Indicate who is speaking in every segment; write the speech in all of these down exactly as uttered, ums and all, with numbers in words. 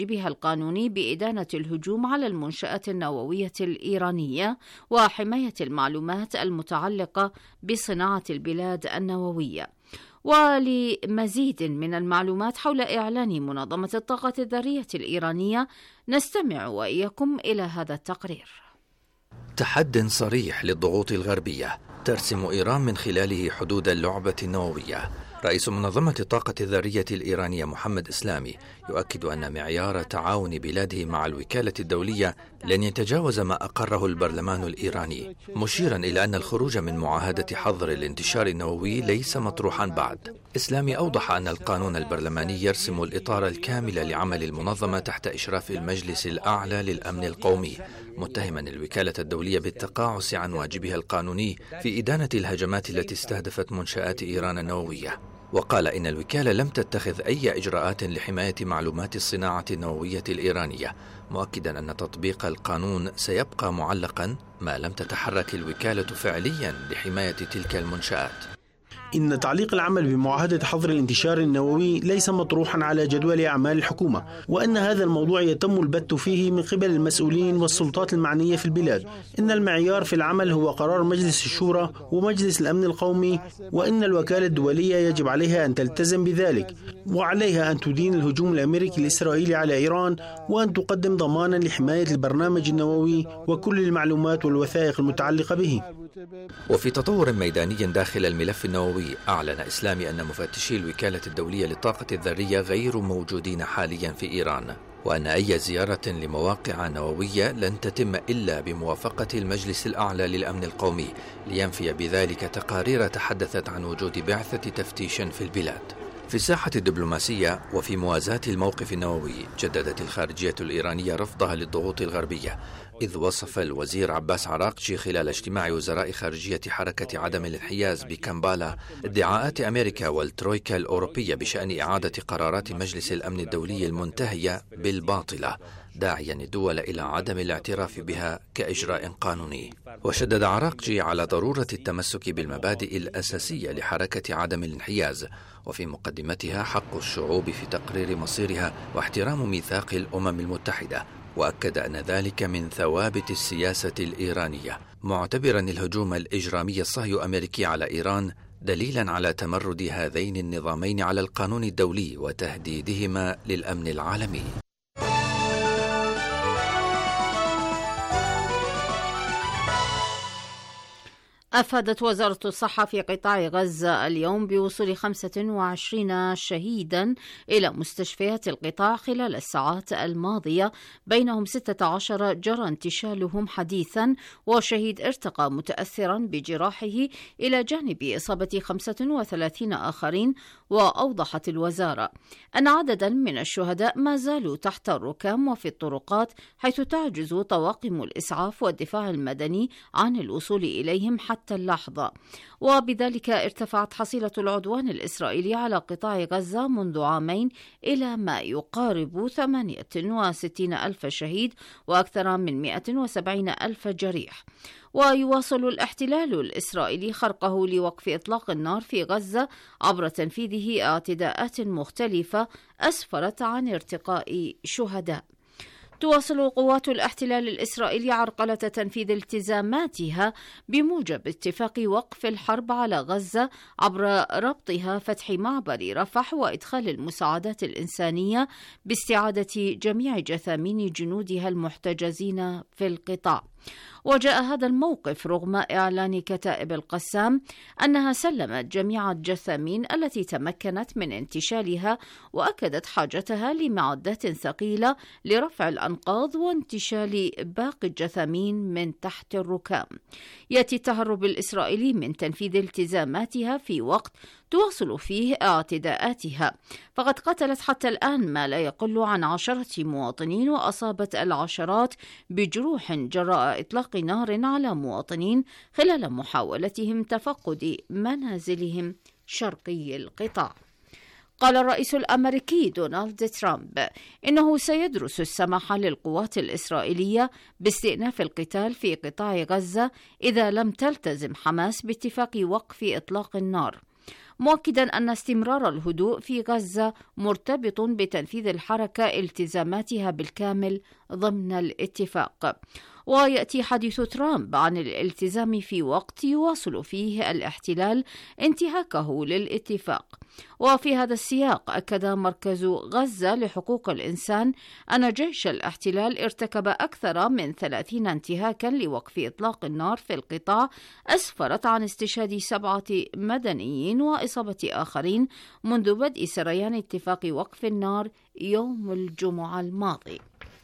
Speaker 1: بها القانوني بإدانة الهجوم على المنشآت النووية الإيرانية وحماية المعلومات المتعلقة بصناعة البلاد النووية. ولمزيد من المعلومات حول إعلان منظمة الطاقة الذرية الإيرانية نستمع وإياكم إلى هذا التقرير.
Speaker 2: تحد صريح للضغوط الغربية ترسم إيران من خلاله حدود اللعبة النووية. رئيس منظمة الطاقة الذرية الإيرانية محمد إسلامي يؤكد أن معيار تعاون بلاده مع الوكالة الدولية لن يتجاوز ما أقره البرلمان الإيراني، مشيرا إلى أن الخروج من معاهدة حظر الانتشار النووي ليس مطروحا بعد. إسلامي أوضح أن القانون البرلماني يرسم الإطار الكامل لعمل المنظمة تحت إشراف المجلس الأعلى للأمن القومي، متهما الوكالة الدولية بالتقاعس عن واجبها القانوني في إدانة الهجمات التي استهدفت منشآت إيران النووية. وقال إن الوكالة لم تتخذ أي إجراءات لحماية معلومات الصناعة النووية الإيرانية، مؤكدا أن تطبيق القانون سيبقى معلقا ما لم تتحرك الوكالة فعليا لحماية تلك المنشآت.
Speaker 3: إن تعليق العمل بمعاهدة حظر الانتشار النووي ليس مطروحا على جدول أعمال الحكومة، وأن هذا الموضوع يتم البت فيه من قبل المسؤولين والسلطات المعنية في البلاد. إن المعيار في العمل هو قرار مجلس الشورى ومجلس الأمن القومي، وإن الوكالة الدولية يجب عليها أن تلتزم بذلك، وعليها أن تدين الهجوم الأمريكي الإسرائيلي على إيران، وأن تقدم ضمانا لحماية البرنامج النووي وكل المعلومات والوثائق المتعلقة به.
Speaker 2: وفي تطور ميداني داخل الملف النووي، أعلن إسلامي أن مفتشي الوكالة الدولية للطاقة الذرية غير موجودين حاليا في إيران، وأن أي زيارة لمواقع نووية لن تتم إلا بموافقة المجلس الأعلى للأمن القومي، لينفي بذلك تقارير تحدثت عن وجود بعثة تفتيش في البلاد. في الساحة الدبلوماسية وفي موازاة الموقف النووي، جددت الخارجية الإيرانية رفضها للضغوط الغربية، إذ وصف الوزير عباس عراقجي خلال اجتماع وزراء خارجية حركة عدم الانحياز بكامبالا ادعاءات أمريكا والترويكا الأوروبية بشأن إعادة قرارات مجلس الأمن الدولي المنتهية بالباطلة، داعيا الدول إلى عدم الاعتراف بها كإجراء قانوني. وشدد عراقجي على ضرورة التمسك بالمبادئ الأساسية لحركة عدم الانحياز، وفي مقدمتها حق الشعوب في تقرير مصيرها واحترام ميثاق الأمم المتحدة، وأكد أن ذلك من ثوابت السياسة الإيرانية، معتبرا الهجوم الإجرامي الصهيوني الأمريكي على إيران دليلا على تمرد هذين النظامين على القانون الدولي وتهديدهما للأمن العالمي.
Speaker 1: أفادت وزارة الصحة في قطاع غزة اليوم بوصول خمسة وعشرين شهيدا إلى مستشفيات القطاع خلال الساعات الماضية، بينهم ستة عشر جرى انتشالهم حديثا، وشهيد ارتقى متأثرا بجراحه إلى جانب إصابة خمسة وثلاثين آخرين. وأوضحت الوزارة أن عددا من الشهداء ما زالوا تحت الركام وفي الطرقات، حيث تعجز طواقم الإسعاف والدفاع المدني عن الوصول إليهم حتى اللحظة. وبذلك ارتفعت حصيلة العدوان الإسرائيلي على قطاع غزة منذ عامين إلى ما يقارب ثمانية وستين ألف شهيد وأكثر من مئة وسبعين ألف جريح. ويواصل الاحتلال الإسرائيلي خرقه لوقف إطلاق النار في غزة عبر تنفيذه اعتداءات مختلفة أسفرت عن ارتقاء شهداء. تواصل قوات الاحتلال الإسرائيلي عرقلة تنفيذ التزاماتها بموجب اتفاق وقف الحرب على غزة عبر ربطها فتح معبر رفح وإدخال المساعدات الإنسانية باستعادة جميع جثامين جنودها المحتجزين في القطاع. وجاء هذا الموقف رغم إعلان كتائب القسام أنها سلمت جميع الجثامين التي تمكنت من انتشالها، وأكدت حاجتها لمعدات ثقيلة لرفع الأنقاض وانتشال باقي الجثامين من تحت الركام. يأتي التهرب الإسرائيلي من تنفيذ التزاماتها في وقت تواصل فيه اعتداءاتها، فقد قتلت حتى الآن ما لا يقل عن عشرة مواطنين، وأصابت العشرات بجروح جراء إطلاق نار على مواطنين خلال محاولتهم تفقد منازلهم شرقي القطاع. قال الرئيس الأمريكي دونالد ترامب إنه سيدرس السماح للقوات الإسرائيلية باستئناف القتال في قطاع غزة إذا لم تلتزم حماس باتفاق وقف إطلاق النار. مؤكدا أن استمرار الهدوء في غزة مرتبط بتنفيذ الحركة التزاماتها بالكامل ضمن الاتفاق. ويأتي حديث ترامب عن الالتزام في وقت يواصل فيه الاحتلال انتهاكه للاتفاق. وفي هذا السياق أكد مركز غزة لحقوق الإنسان أن جيش الاحتلال ارتكب أكثر من ثلاثين انتهاكا لوقف إطلاق النار في القطاع أسفرت عن استشهاد سبعة مدنيين وإصابة آخرين منذ بدء سريان اتفاق وقف النار يوم الجمعة الماضي.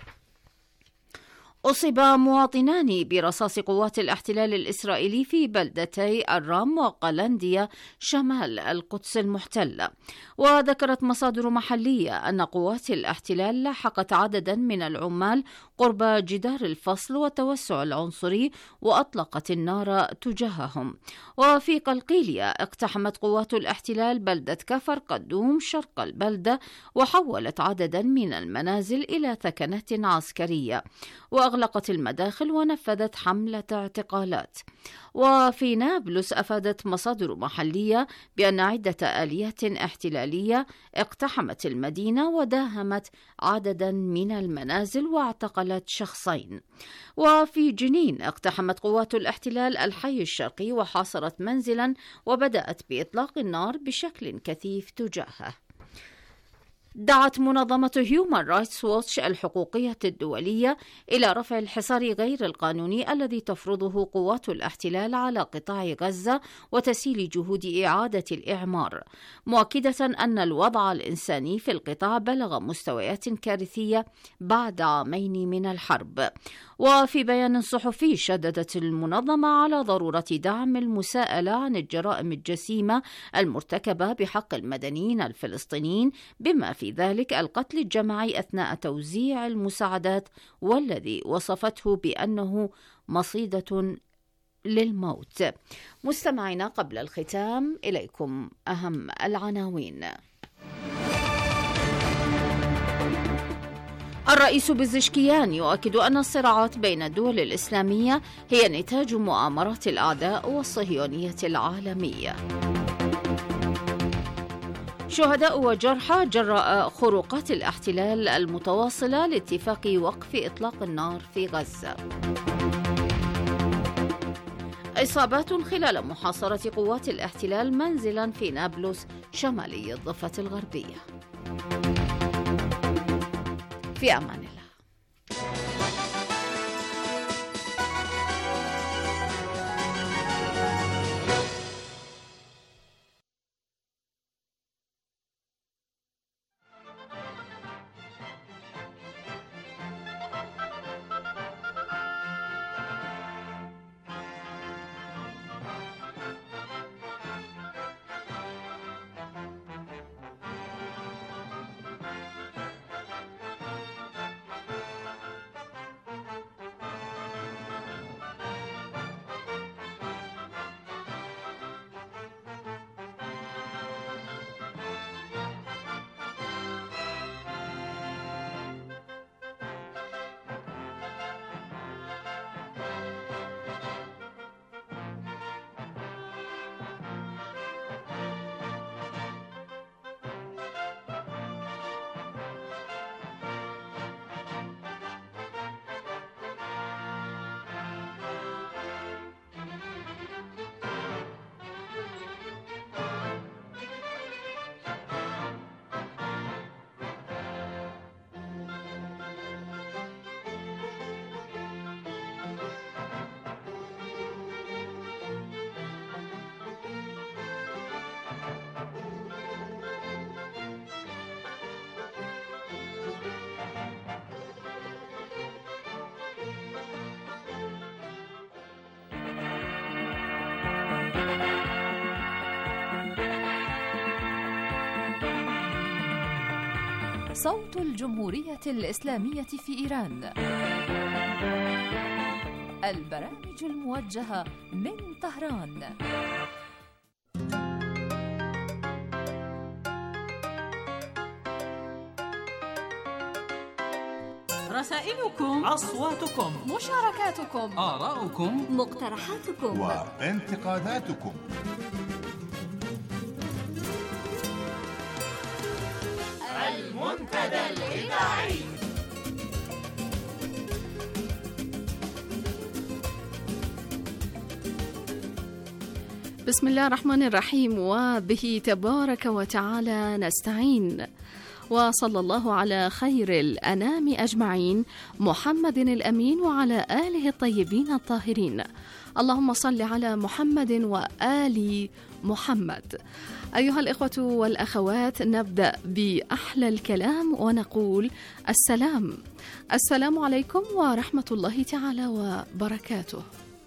Speaker 1: أصيب مواطنان برصاص قوات الاحتلال الإسرائيلي في بلدتي الرام وقلنديا شمال القدس المحتلة. وذكرت مصادر محلية أن قوات الاحتلال لاحقت عددا من العمال قرب جدار الفصل والتوسع العنصري وأطلقت النار تجاههم. وفي قلقيلية اقتحمت قوات الاحتلال بلدة كفر قدوم شرق البلدة وحولت عددا من المنازل إلى ثكنات عسكرية وأغلقت المداخل ونفذت حملة اعتقالات. وفي نابلس أفادت مصادر محلية بأن عدة آليات احتلالية اقتحمت المدينة وداهمت عددا من المنازل واعتقلت شخصين. وفي جنين اقتحمت قوات الاحتلال الحي الشرقي وحاصرت منزلا وبدأت بإطلاق النار بشكل كثيف تجاهه. دعت منظمة هيومان رايتس ووتش الحقوقية الدولية إلى رفع الحصار غير القانوني الذي تفرضه قوات الاحتلال على قطاع غزة وتسهيل جهود إعادة الإعمار، مؤكدة أن الوضع الإنساني في القطاع بلغ مستويات كارثية بعد عامين من الحرب. وفي بيان صحفي شددت المنظمة على ضرورة دعم المساءلة عن الجرائم الجسيمة المرتكبة بحق المدنيين الفلسطينيين بما في ذلك القتل الجماعي أثناء توزيع المساعدات والذي وصفته بأنه مصيدة للموت. مستمعينا، قبل الختام إليكم أهم العناوين. الرئيس بزشكيان يؤكد أن الصراعات بين الدول الإسلامية هي نتاج مؤامرات الأعداء والصهيونية العالمية. شهداء وجرحى جراء خروقات الاحتلال المتواصلة لاتفاق وقف إطلاق النار في غزة. إصابات خلال محاصرة قوات الاحتلال منزلا في نابلس شمالي الضفة الغربية. في أمان الله.
Speaker 4: صوت الجمهورية الإسلامية في إيران. البرامج الموجهة من طهران.
Speaker 5: رسائلكم،
Speaker 6: أصواتكم،
Speaker 5: مشاركاتكم،
Speaker 6: آراؤكم،
Speaker 5: مقترحاتكم
Speaker 7: وانتقاداتكم.
Speaker 6: المنتدى الإذاعي.
Speaker 7: بسم الله الرحمن الرحيم، وبه تبارك وتعالى نستعين، وصلى الله على خير الأنام أجمعين محمد الأمين وعلى آله الطيبين الطاهرين. اللهم صل على محمد وآل محمد. أيها الإخوة والأخوات، نبدأ بأحلى الكلام ونقول السلام السلام عليكم ورحمة الله تعالى وبركاته.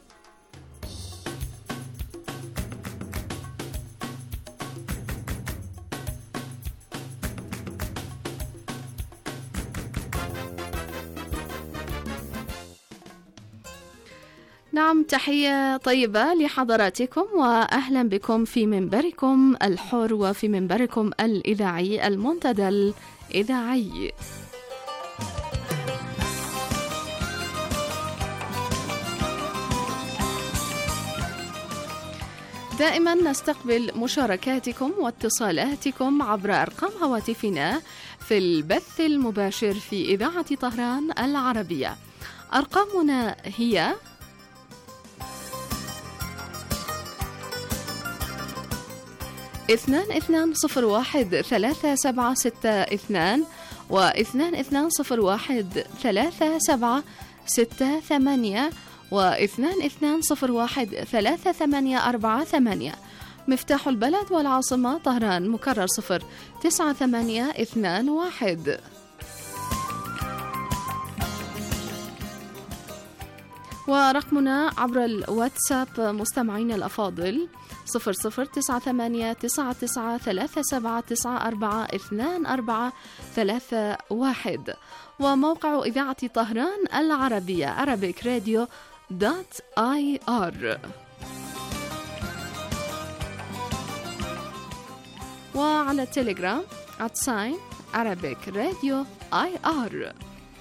Speaker 7: نعم، تحية طيبة لحضراتكم وأهلا بكم في منبركم الحر وفي منبركم الإذاعي المنتدى الإذاعي. دائما نستقبل مشاركاتكم واتصالاتكم عبر أرقام هواتفنا في البث المباشر في إذاعة طهران العربية. أرقامنا هي اثنان اثنان صفر واحد ثلاثة سبعة ستة اثنان واثنان اثنان صفر واحد ثلاثة سبعة ستة ثمانية واثنان اثنان صفر واحد ثلاثة ثمانية أربعة ثمانية. مفتاح البلد والعاصمة طهران مكرر صفر تسعة ثمانية اثنان واحد. ورقمنا عبر الواتساب مستمعين الأفاضل صفر صفر تسعة ثمانية تسعة تسعة ثلاثة سبعة تسعة أربعة اثنان أربعة ثلاثة واحد. وموقع إذاعة طهران العربية arabic radio dot I R. وعلى التليجرام at sign arabic radio I R.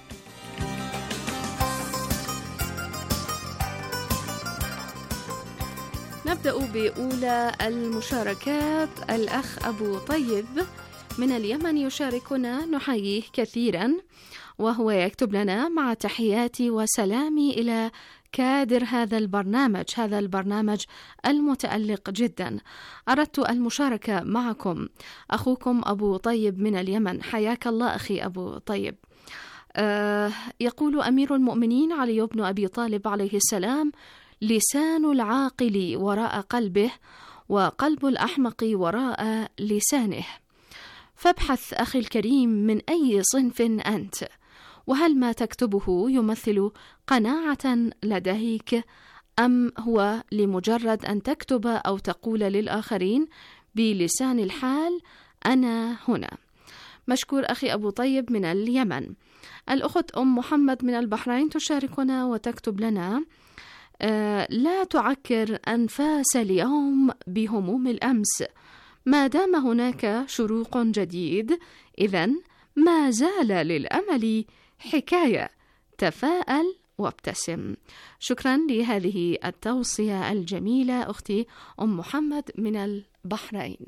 Speaker 7: نبدأ بأولى المشاركات. الأخ أبو طيب من اليمن يشاركنا، نحييه كثيرا، وهو يكتب لنا: مع تحياتي وسلامي إلى كادر هذا البرنامج هذا البرنامج المتألق جدا، أردت المشاركة معكم. أخوكم أبو طيب من اليمن. حياك الله أخي أبو طيب. آه يقول أمير المؤمنين علي بن أبي طالب عليه السلام: لسان العاقل وراء قلبه، وقلب الأحمق وراء لسانه. فابحث أخي الكريم من أي صنف أنت، وهل ما تكتبه يمثل قناعة لديك، أم هو لمجرد أن تكتب أو تقول للآخرين بلسان الحال أنا هنا؟ مشكور أخي أبو طيب من اليمن. الأخت أم محمد من البحرين تشاركنا وتكتب لنا: آه لا تعكر أنفاس اليوم بهموم الأمس، ما دام هناك شروق جديد إذن ما زال للأمل حكاية، تفاءل وابتسم. شكرا لهذه التوصية الجميلة أختي أم محمد من البحرين.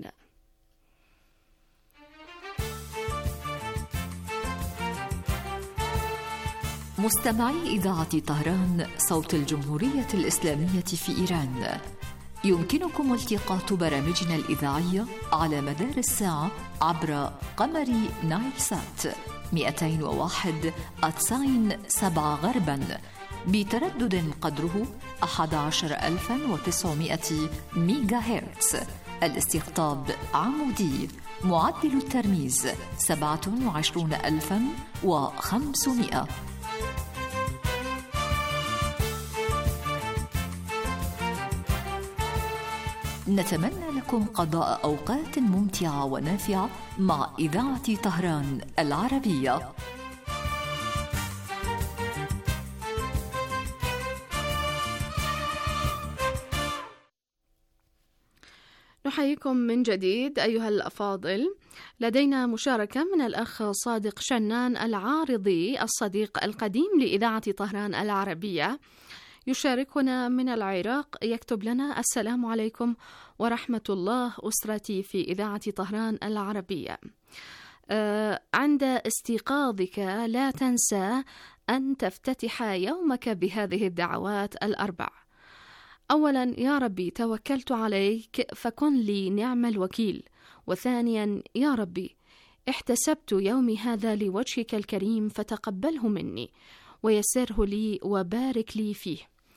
Speaker 4: مستمعي إذاعة طهران صوت الجمهورية الإسلامية في إيران، يمكنكم التقاط برامجنا الإذاعية على مدار الساعة عبر قمر نايل سات مئتين وواحد أتساين سبعة غربا بتردد قدره أحد عشر ألفا وتسعمائة ميجا هرتز. الاستقطاب عمودي. معدل الترميز سبعة وعشرون ألفا وخمسمائة. نتمنى لكم قضاء أوقات ممتعة ونافعة مع إذاعة طهران العربية.
Speaker 7: نحييكم من جديد أيها الأفاضل. لدينا مشاركة من الأخ صادق شنان العارضي، الصديق القديم لإذاعة طهران العربية، يشاركنا من العراق. يكتب لنا: السلام عليكم ورحمة الله أسرتي في إذاعة طهران العربية. عند استيقاظك لا تنسى أن تفتتح يومك بهذه الدعوات الأربع. أولا: يا ربي توكلت عليك فكن لي نعم الوكيل. وثانيا: يا ربي احتسبت يومي هذا لوجهك الكريم فتقبله مني ويسره لي وبارك لي فيه.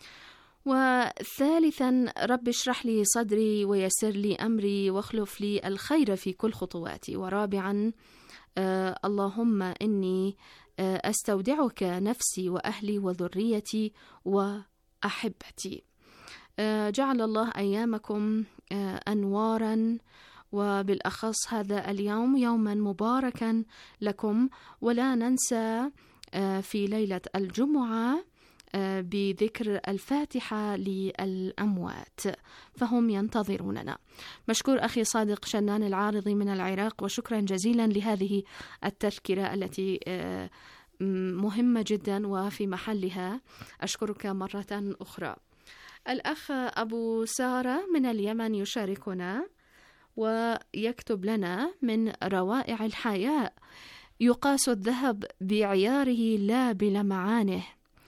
Speaker 7: وثالثا: رب اشرح لي صدري ويسر لي أمري واخلف لي الخير في كل خطواتي. ورابعا: آه اللهم إني آه أستودعك نفسي وأهلي وذريتي وأحبتي. آه جعل الله أيامكم آه أنوارا، وبالأخص هذا اليوم يوما مباركا لكم. ولا ننسى آه في ليلة الجمعة بذكر الفاتحة للأموات، فهم ينتظروننا. مشكور أخي صادق شنان العارضي من العراق، وشكرا جزيلا لهذه التذكرة التي مهمة جدا وفي محلها. أشكرك مرة أخرى. الأخ أبو سارة من اليمن يشاركنا ويكتب لنا: من روائع الحياء يقاس الذهب بعياره لا بلمعانه،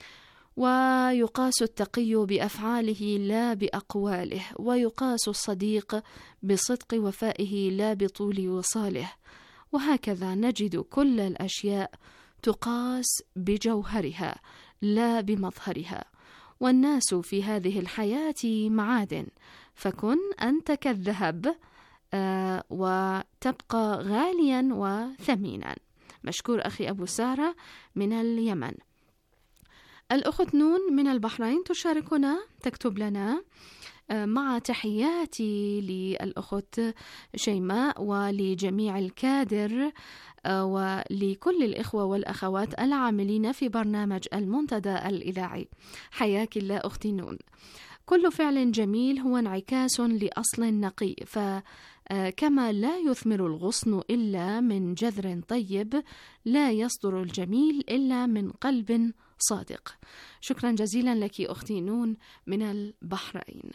Speaker 7: ويقاس التقي بأفعاله لا بأقواله، ويقاس الصديق بصدق وفائه لا بطول وصاله. وهكذا نجد كل الأشياء تقاس بجوهرها لا بمظهرها. والناس في هذه الحياة معادن، فكن أنت كالذهب آه وتبقى غاليا وثمينا. مشكور أخي أبو سارة من اليمن. الأخت نون من البحرين تشاركنا، تكتب لنا: مع تحياتي للأخت شيماء ولجميع الكادر ولكل الإخوة والأخوات العاملين في برنامج المنتدى الإذاعي، حياك الله أختي نون. كل فعل جميل هو انعكاس لأصل نقي، فكما لا يثمر الغصن إلا من جذر طيب، لا يصدر الجميل إلا من قلب صادق. شكرا جزيلا لك أختي نون من البحرين.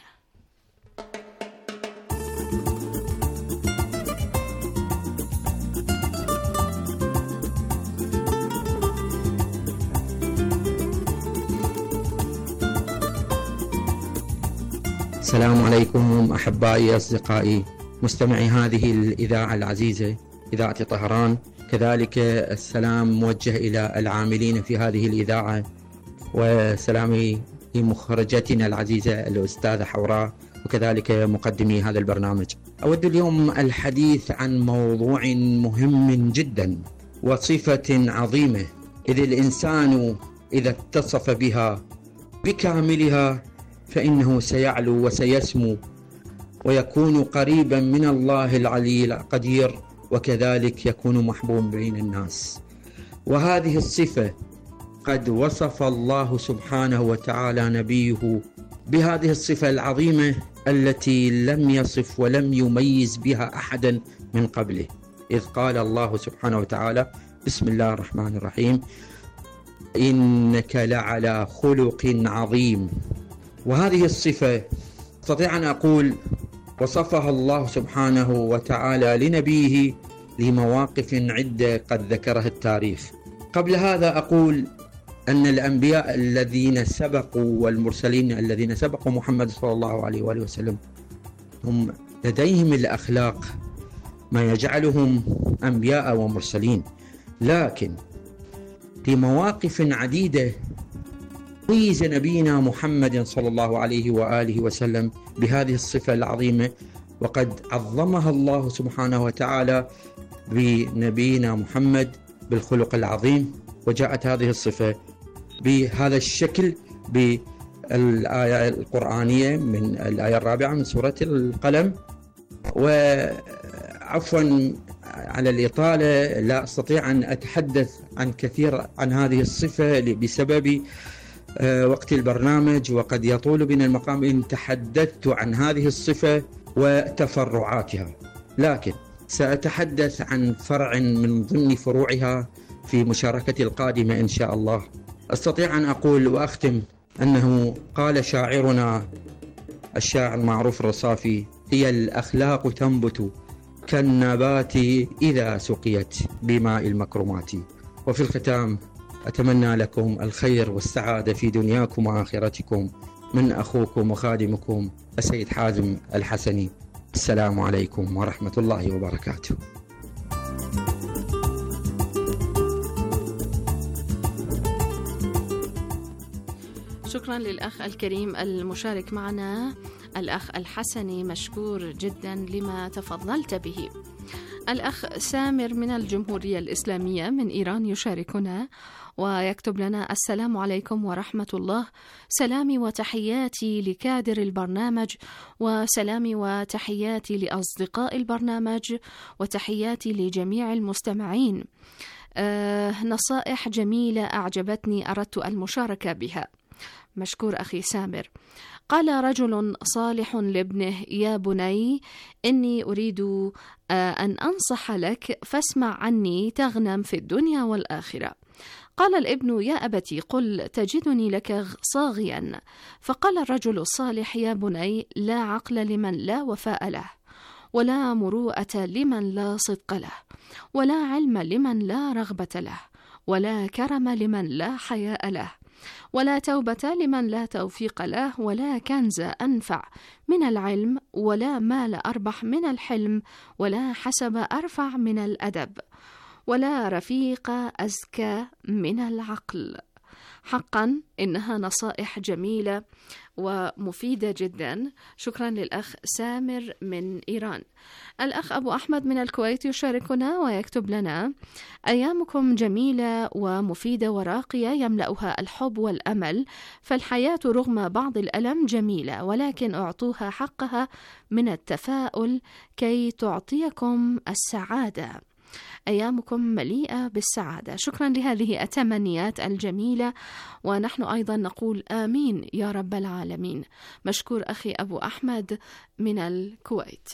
Speaker 8: السلام عليكم أحبائي أصدقائي مستمعي هذه الإذاعة العزيزة إذاعة طهران. كذلك السلام موجه إلى العاملين في هذه الإذاعة، وسلامي لمخرجتنا العزيزة الأستاذة حوراء، وكذلك مقدمي هذا البرنامج. أود اليوم الحديث عن موضوع مهم جدا وصفة عظيمة، إذ الإنسان إذا اتصف بها بكاملها فإنه سيعلو وسيسمو ويكون قريبا من الله العلي القدير، وكذلك يكون محبوب بين الناس. وهذه الصفة قد وصف الله سبحانه وتعالى نبيه بهذه الصفة العظيمة التي لم يصف ولم يميز بها أحدا من قبله، إذ قال الله سبحانه وتعالى: بسم الله الرحمن الرحيم: إنك لعلى خلق عظيم. وهذه الصفة استطيع أن أقول وصفها الله سبحانه وتعالى لنبيه لمواقف عدة قد ذكرها التاريخ. قبل هذا أقول أن الأنبياء الذين سبقوا والمرسلين الذين سبقوا محمد صلى الله عليه وآله وسلم هم لديهم الأخلاق ما يجعلهم أنبياء ومرسلين، لكن في مواقف عديدة ميز نبينا محمد صلى الله عليه وآله وسلم بهذه الصفة العظيمة، وقد عظمها الله سبحانه وتعالى بنبينا محمد بالخلق العظيم. وجاءت هذه الصفة بهذا الشكل بالآية القرآنية من الآية الرابعة من سورة القلم. وعفوا على الإطالة لا أستطيع أن أتحدث عن كثير عن هذه الصفة بسبب وقت البرنامج، وقد يطول بنا المقام إن تحدثت عن هذه الصفة وتفرعاتها، لكن سأتحدث عن فرع من ضمن فروعها في مشاركتي القادمة إن شاء الله. أستطيع أن أقول وأختم أنه قال شاعرنا الشاعر المعروف الرصافي: هي الأخلاق تنبت كالنبات إذا سقيت بماء المكرمات. وفي الختام أتمنى لكم الخير والسعادة في دنياكم وآخرتكم من أخوكم وخادمكم السيد حازم الحسني. السلام عليكم ورحمة الله وبركاته.
Speaker 7: شكرا للأخ الكريم المشارك معنا الأخ الحسني، مشكور جدا لما تفضلت به. الأخ سامر من الجمهورية الإسلامية من إيران يشاركنا ويكتب لنا: السلام عليكم ورحمة الله، سلامي وتحياتي لكادر البرنامج، وسلامي وتحياتي لأصدقاء البرنامج، وتحياتي لجميع المستمعين. آه نصائح جميلة أعجبتني أردت المشاركة بها. مشكور أخي سامر. قال رجل صالح لابنه: يا بني، إني أريد أن أنصح لك فاسمع عني تغنم في الدنيا والآخرة. قال الابن: يا أبتي قل تجدني لك صاغيا. فقال الرجل الصالح: يا بني، لا عقل لمن لا وفاء له، ولا مروءة لمن لا صدق له، ولا علم لمن لا رغبة له، ولا كرم لمن لا حياء له، ولا توبة لمن لا توفيق له، ولا كنز أنفع من العلم، ولا مال أربح من الحلم، ولا حسب أرفع من الأدب، ولا رفيق أزكى من العقل. حقا إنها نصائح جميلة ومفيدة جدا. شكرا للأخ سامر من إيران. الأخ أبو أحمد من الكويت يشاركنا ويكتب لنا: أيامكم جميلة ومفيدة وراقية يملأها الحب والأمل، فالحياة رغم بعض الألم جميلة، ولكن أعطوها حقها من التفاؤل كي تعطيكم السعادة. أيامكم مليئة بالسعادة. شكرا لهذه التمنيات الجميلة، ونحن أيضا نقول آمين يا رب العالمين. مشكور أخي أبو أحمد من الكويت.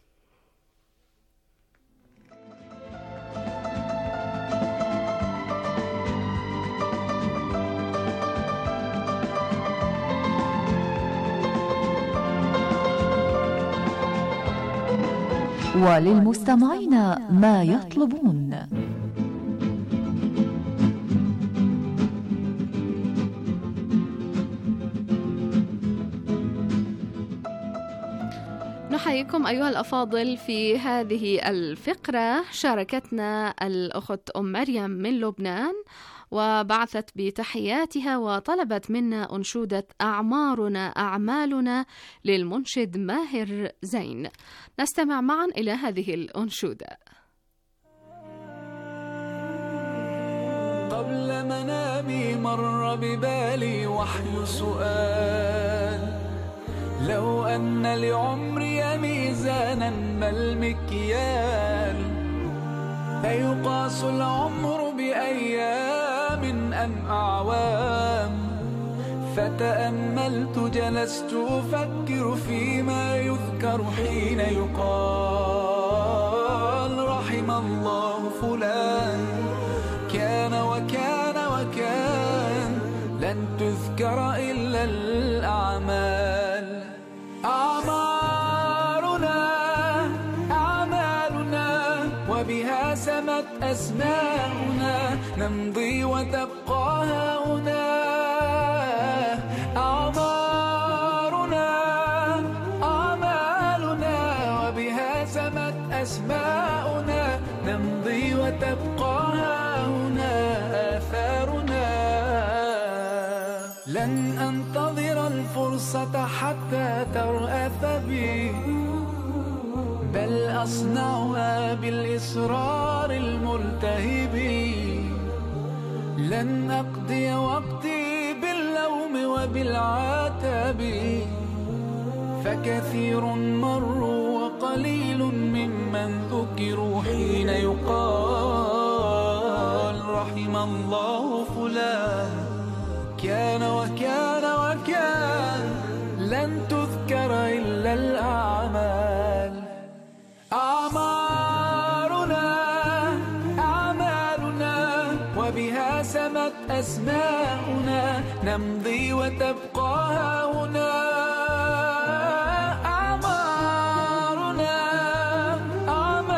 Speaker 4: وللمستمعين ما يطلبون.
Speaker 7: نحييكم أيها الأفاضل في هذه الفقرة. شاركتنا الأخت أم مريم من لبنان وبعثت بتحياتها وطلبت منا أنشودة أعمارنا أعمالنا للمنشد ماهر زين. نستمع معا إلى هذه الأنشودة.
Speaker 9: قبل منامي مر ببالي وحي سؤال: لو أن لعمري ميزانا ما المكيال؟ أيقاس العمر بأيام أم أعوام؟ فتأملت جلست أفكر فيما يذكر حين يقال: رحم الله فلان كان وكان وكان، لن تذكر إلا الأعمال. أعمارنا أعمالنا وبها سمت أسماؤنا، نمضي وتبقى هنا. أعمارنا أعمالنا وبها سمت أسماؤنا، نمضي وتبقى هنا آثارنا. لن أنتظر الفرصة حتى ترأف بي، بل أصنعها بالإصرار الملتهب. لن أقضي وقتي باللوم وبالعتاب، فكثير مروا وقليل ممن ذكروا حين يقال: رحم الله فلان كان وكان وكان، لن تذكر إلا الأعمال. أعمارنا أعمالنا وبها سمت أسماؤنا، نمضي وتبقى هنا. أعمارنا أعمالنا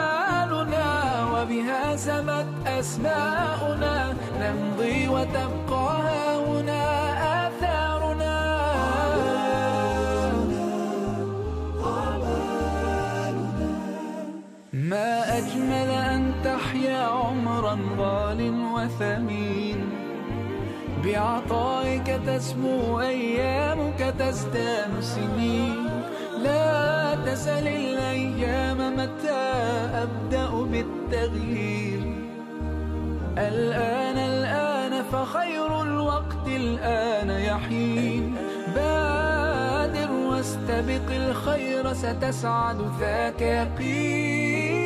Speaker 9: وتبقى هنا آثارنا. ما أجمل أن تحيا عمرا غال وثمين، بعطائك تسمو أيامك تزداد سنين. لا تسل الأيام متى أبدأ بالتغيير، الآن الآن فخير الوقت الآن يحين. بادر واستبق الخير ستسعد ذاك يقين.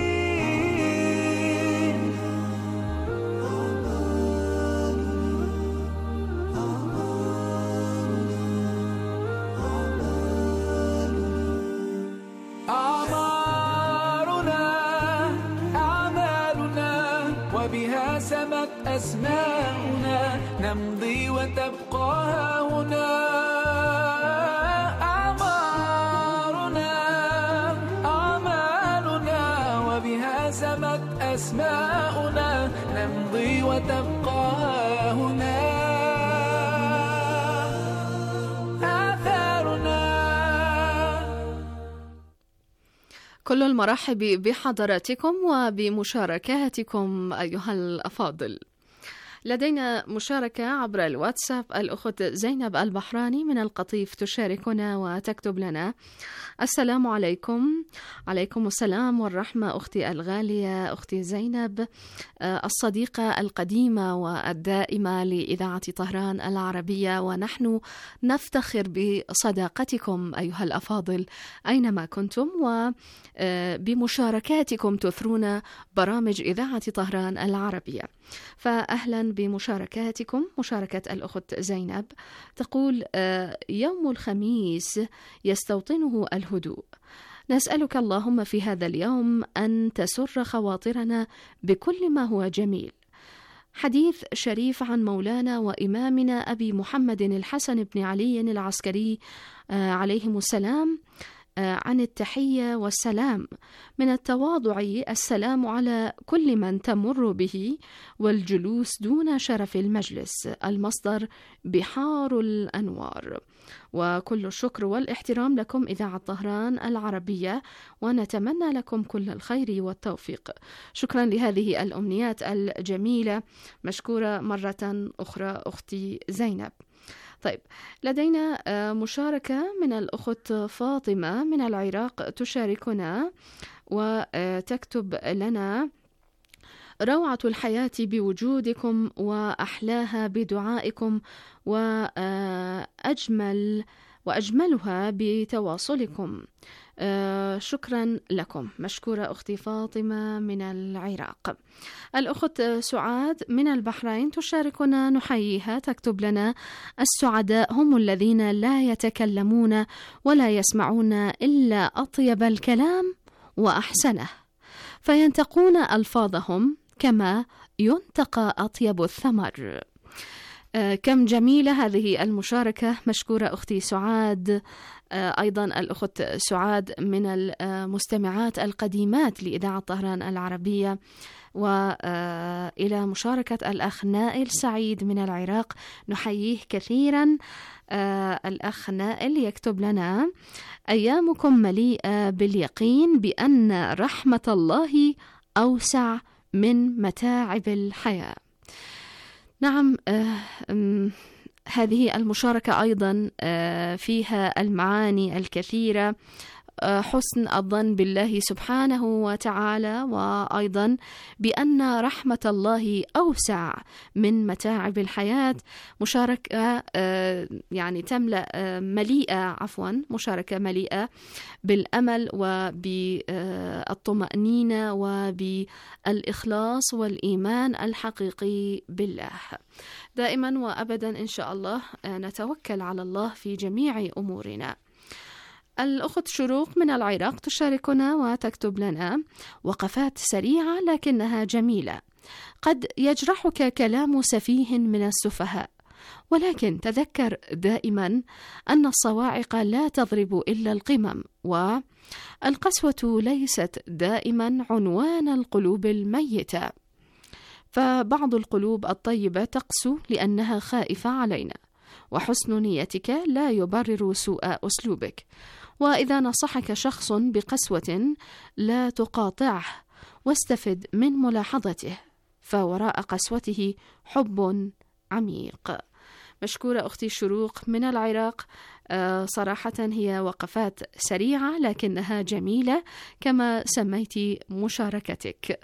Speaker 9: بها سمت أسماؤنا، نمضي وتبقى هنا أعمارنا أعمالنا. وبها سمت أسماؤنا، نمضي وتبقى هنا آثارنا.
Speaker 7: كل المرحب بحضراتكم وبمشاركاتكم أيها الأفاضل. لدينا مشاركة عبر الواتساب. الأخت زينب البحراني من القطيف تشاركنا وتكتب لنا: السلام عليكم. عليكم السلام والرحمة أختي الغالية أختي زينب، الصديقة القديمة والدائمة لإذاعة طهران العربية، ونحن نفتخر بصداقتكم أيها الأفاضل أينما كنتم، وبمشاركاتكم تثرون برامج إذاعة طهران العربية. فأهلا بمشاركاتكم. مشاركة الأخت زينب تقول: يوم الخميس يستوطنه الهدوء. نسألك اللهم في هذا اليوم أن تسر خواطرنا بكل ما هو جميل. حديث شريف عن مولانا وإمامنا أبي محمد الحسن بن علي العسكري عليهم السلام عن التحية والسلام، من التواضع السلام على كل من تمر به، والجلوس دون شرف المجلس، المصدر بحار الأنوار. وكل الشكر والاحترام لكم إذاعة طهران العربية، ونتمنى لكم كل الخير والتوفيق. شكرا لهذه الأمنيات الجميلة، مشكورة مرة أخرى أختي زينب. طيب، لدينا مشاركة من الأخت فاطمة من العراق تشاركنا وتكتب لنا: روعة الحياة بوجودكم وأحلاها بدعائكم، وأجمل وأجملها بتواصلكم. آه شكرا لكم. مشكورة أختي فاطمة من العراق. الأخت سعاد من البحرين تشاركنا، نحييها، تكتب لنا: السعداء هم الذين لا يتكلمون ولا يسمعون إلا أطيب الكلام وأحسنه، فينتقون ألفاظهم كما ينتقى أطيب الثمر. آه كم جميلة هذه المشاركة. مشكورة أختي سعاد. آه أيضا الأخت سعاد من المستمعات القديمات لإذاعة طهران العربية. وإلى آه مشاركة الأخ نائل سعيد من العراق، نحييه كثيرا. آه الأخ نائل يكتب لنا: أيامكم مليئة باليقين بأن رحمة الله أوسع من متاعب الحياة. نعم، آه هذه المشاركة أيضا آه فيها المعاني الكثيرة، آه حسن الظن بالله سبحانه وتعالى، وأيضا بأن رحمة الله أوسع من متاعب الحياة. مشاركة آه يعني تملأ آه مليئة عفوا مشاركة مليئة بالأمل وبالطمأنينة وبالإخلاص والإيمان الحقيقي بالله. دائما وأبدا إن شاء الله نتوكل على الله في جميع أمورنا. الأخت شروق من العراق تشاركنا وتكتب لنا: وقفات سريعة لكنها جميلة. قد يجرحك كلام سفيه من السفهاء، ولكن تذكر دائما أن الصواعق لا تضرب إلا القمم، والقسوة ليست دائما عنوان القلوب الميتة. فبعض القلوب الطيبة تقسو لأنها خائفة علينا، وحسن نيتك لا يبرر سوء أسلوبك. وإذا نصحك شخص بقسوة لا تقاطعه، واستفد من ملاحظته، فوراء قسوته حب عميق. مشكورة أختي شروق من العراق. آه صراحة هي وقفات سريعة لكنها جميلة كما سميتي مشاركتك.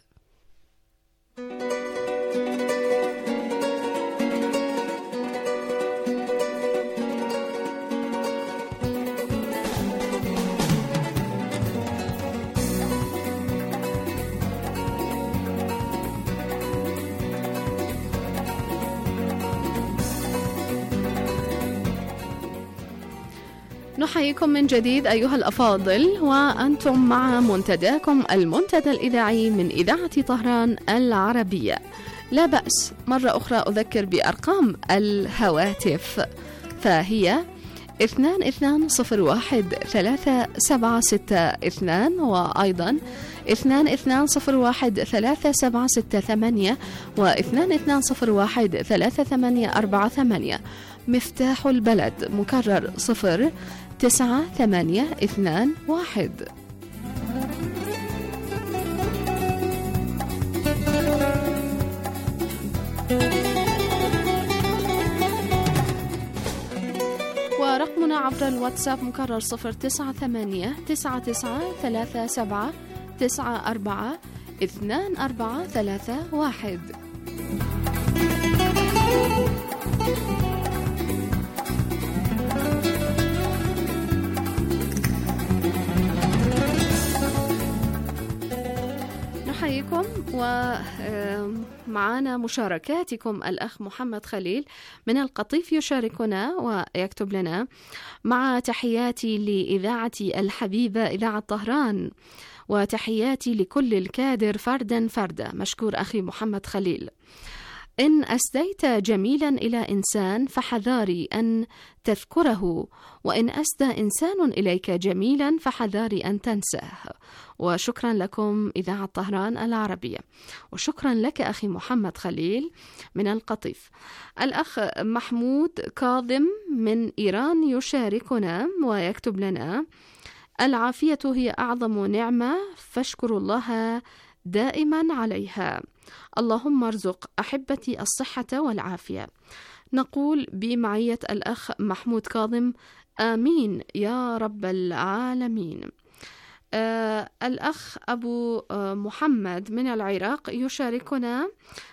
Speaker 7: نحييكم من جديد أيها الأفاضل، وأنتم مع منتداكم المنتدى الإذاعي من إذاعة طهران العربية. لا بأس مرة أخرى أذكر بأرقام الهواتف، فهي اثنان اثنان صفر واحد ثلاثة سبعة ستة اثنان، وأيضا اثنان اثنان صفر واحد ثلاثة سبعة ستة ثمانية، واثنان اثنان صفر واحد ثلاثة ثمانية أربعة ثمانية. مفتاح البلد مكرر صفر تسعة ثمانية اثنان واحد. ورقمنا عبر الواتساب مكرر صفر تسعة ثمانية تسعة تسعة ثلاثة سبعة تسعة أربعة اثنان أربعة ثلاثة واحد. نحييكم ومعنا مشاركاتكم. الأخ محمد خليل من القطيف يشاركنا ويكتب لنا: مع تحياتي لإذاعتي الحبيبة إذاعة طهران، وتحياتي لكل الكادر فردا فردا. مشكور أخي محمد خليل. إن أسديت جميلا إلى إنسان فحذاري أن تذكره، وإن أسدى إنسان إليك جميلا فحذاري أن تنساه. وشكرا لكم إذاعة طهران العربية، وشكرا لك أخي محمد خليل من القطيف. الأخ محمود كاظم من إيران يشاركنا ويكتب لنا: العافية هي أعظم نعمة، فاشكروا الله دائما عليها. اللهم ارزق أحبتي الصحة والعافية. نقول بمعية الأخ محمود كاظم: آمين يا رب العالمين. آه الأخ أبو آه محمد من العراق يشاركنا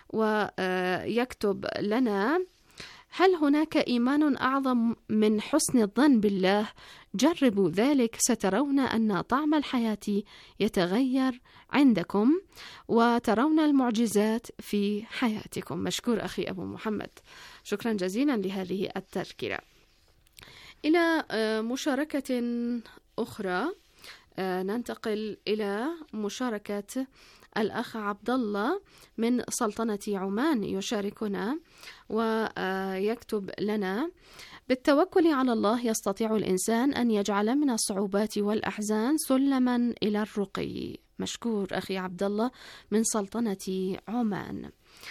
Speaker 7: ويكتب لنا: هل هناك إيمان أعظم من حسن الظن بالله؟ جربوا ذلك، سترون أن طعم الحياة يتغير عندكم وترون المعجزات في حياتكم. مشكور أخي أبو محمد، شكرا جزيلا لهذه التذكرة. إلى مشاركة أخرى ننتقل إلى مشاركة الأخ عبد الله من سلطنة عمان يشاركنا ويكتب لنا: بالتوكل على الله يستطيع الإنسان أن يجعل من الصعوبات والأحزان سلما إلى الرقي. مشكور أخي عبد الله من سلطنة عمان.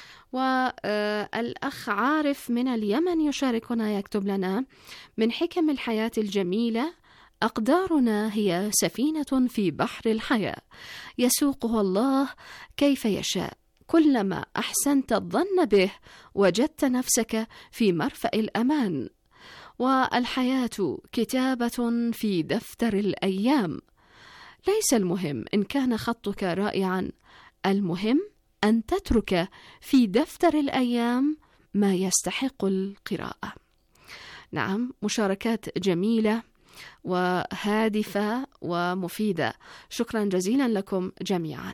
Speaker 7: والأخ عارف من اليمن يشاركنا يكتب لنا: من حكم الحياة الجميلة أقدارنا هي سفينة في بحر الحياة يسوقها الله كيف يشاء. كلما أحسنت الظن به وجدت نفسك في مرفأ الأمان. والحياة كتابة في دفتر الأيام. ليس المهم إن كان خطك رائعا، المهم أن تترك في دفتر الأيام ما يستحق القراءة. نعم، مشاركات جميلة وهادفة ومفيدة. شكرا جزيلا لكم جميعا.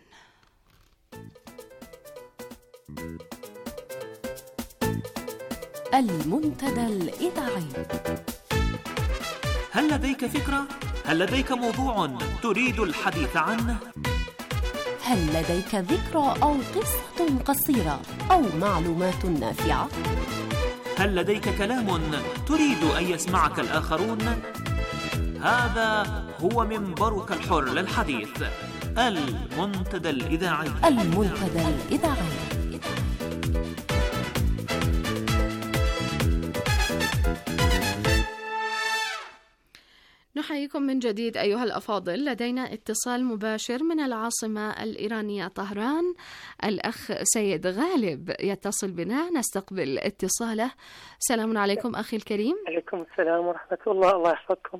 Speaker 10: المنتدى الإذاعي.
Speaker 11: هل لديك فكرة؟ هل لديك موضوع تريد الحديث عنه؟
Speaker 10: هل لديك ذكرى أو قصة قصيرة أو معلومات نافعة؟
Speaker 11: هل لديك كلام تريد أن يسمعك الآخرون؟ هذا هو منبرك الحر للحديث، المنتدى الإذاعي.
Speaker 10: المنتدى الإذاعي.
Speaker 7: نحييكم من جديد أيها الأفاضل. لدينا اتصال مباشر من العاصمة الإيرانية طهران. الأخ سيد غالب يتصل بنا، نستقبل اتصاله. سلام عليكم أخي الكريم.
Speaker 12: عليكم السلام ورحمة الله، الله يحفظكم.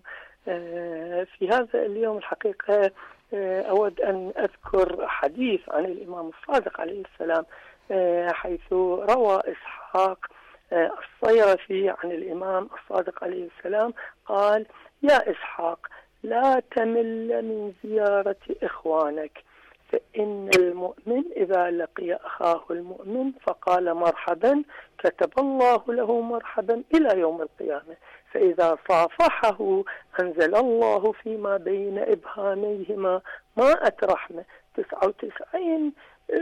Speaker 12: في هذا اليوم الحقيقة أود أن أذكر حديث عن الإمام الصادق عليه السلام، حيث روى إسحاق الصيرفي عن الإمام الصادق عليه السلام قال: يا إسحاق، لا تمل من زيارة إخوانك، فإن المؤمن إذا لقي أخاه المؤمن فقال مرحبا كتب الله له مرحبا إلى يوم القيامة، فإذا صافحه أنزل الله فيما بين إبهاميهما ماء رحمة، تسعة وتسعين